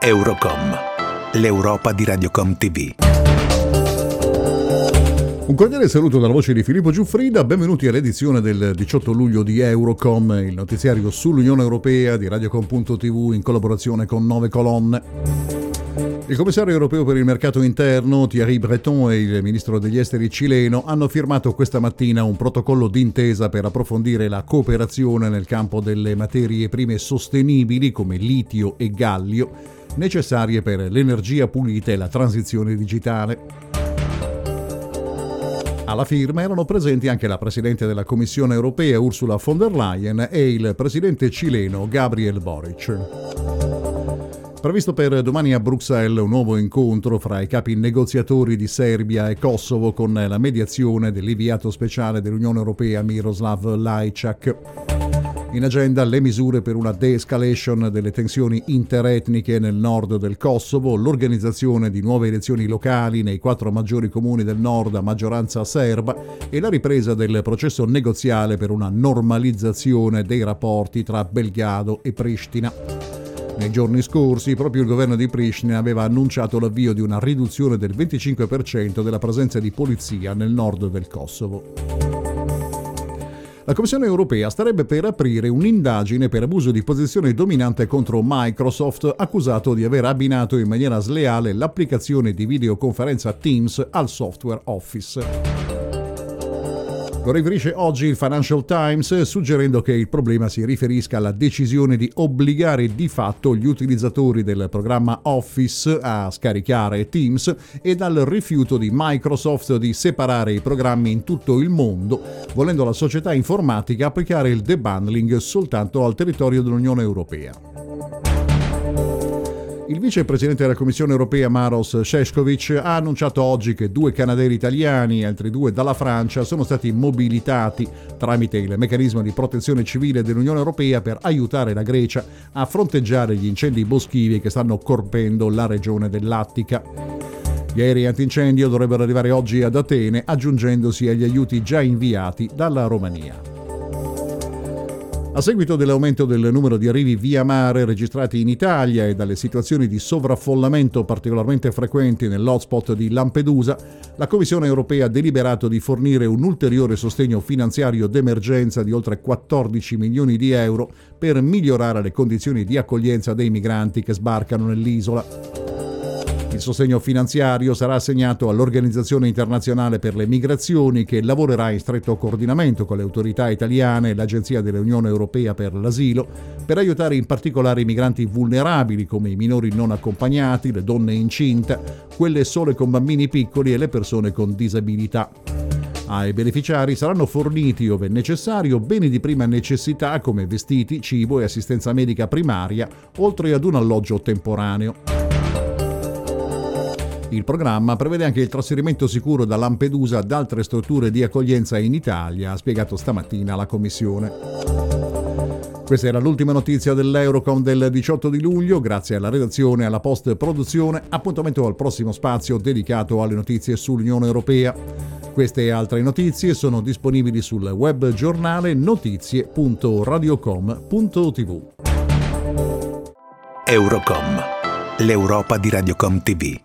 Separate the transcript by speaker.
Speaker 1: Eurocom, l'Europa di Radiocom TV.
Speaker 2: Un cordiale saluto dalla voce di Filippo Giuffrida, benvenuti all'edizione del 18 luglio di Eurocom, il notiziario sull'Unione Europea di Radiocom.tv in collaborazione con 9 Colonne. Il commissario europeo per il mercato interno Thierry Breton e il ministro degli esteri cileno hanno firmato questa mattina un protocollo d'intesa per approfondire la cooperazione nel campo delle materie prime sostenibili come litio e gallio, necessarie per l'energia pulita e la transizione digitale. Alla firma erano presenti anche la Presidente della Commissione europea Ursula von der Leyen e il Presidente cileno Gabriel Boric. Previsto per domani a Bruxelles un nuovo incontro fra i capi negoziatori di Serbia e Kosovo con la mediazione dell'inviato speciale dell'Unione Europea Miroslav Lajčák. In agenda le misure per una de-escalation delle tensioni interetniche nel nord del Kosovo, l'organizzazione di nuove elezioni locali nei 4 maggiori comuni del nord a maggioranza serba e la ripresa del processo negoziale per una normalizzazione dei rapporti tra Belgrado e Pristina. Nei giorni scorsi, proprio il governo di Pristina aveva annunciato l'avvio di una riduzione del 25% della presenza di polizia nel nord del Kosovo. La Commissione europea starebbe per aprire un'indagine per abuso di posizione dominante contro Microsoft, accusato di aver abbinato in maniera sleale l'applicazione di videoconferenza Teams al software Office. Lo riferisce oggi il Financial Times, suggerendo che il problema si riferisca alla decisione di obbligare di fatto gli utilizzatori del programma Office a scaricare Teams e dal rifiuto di Microsoft di separare i programmi in tutto il mondo, volendo la società informatica applicare il debundling soltanto al territorio dell'Unione Europea. Il vicepresidente della Commissione europea Maroš Šefčovič ha annunciato oggi che 2 canadairi italiani e altri 2 dalla Francia sono stati mobilitati tramite il meccanismo di protezione civile dell'Unione Europea per aiutare la Grecia a fronteggiare gli incendi boschivi che stanno colpendo la regione dell'Attica. Gli aerei antincendio dovrebbero arrivare oggi ad Atene, aggiungendosi agli aiuti già inviati dalla Romania. A seguito dell'aumento del numero di arrivi via mare registrati in Italia e dalle situazioni di sovraffollamento particolarmente frequenti nell'hotspot di Lampedusa, la Commissione europea ha deliberato di fornire un ulteriore sostegno finanziario d'emergenza di oltre 14 milioni di euro per migliorare le condizioni di accoglienza dei migranti che sbarcano nell'isola. Il sostegno finanziario sarà assegnato all'Organizzazione Internazionale per le Migrazioni, che lavorerà in stretto coordinamento con le autorità italiane e l'Agenzia dell'Unione Europea per l'Asilo per aiutare in particolare i migranti vulnerabili come i minori non accompagnati, le donne incinte, quelle sole con bambini piccoli e le persone con disabilità. Ai beneficiari saranno forniti, ove necessario, beni di prima necessità come vestiti, cibo e assistenza medica primaria, oltre ad un alloggio temporaneo. Il programma prevede anche il trasferimento sicuro da Lampedusa ad altre strutture di accoglienza in Italia, ha spiegato stamattina la Commissione. Questa era l'ultima notizia dell'Eurocom del 18 di luglio, grazie alla redazione e alla post-produzione. Appuntamento al prossimo spazio dedicato alle notizie sull'Unione Europea. Queste e altre notizie sono disponibili sul web giornale notizie.radiocom.tv.
Speaker 1: Eurocom, l'Europa di Radiocom TV.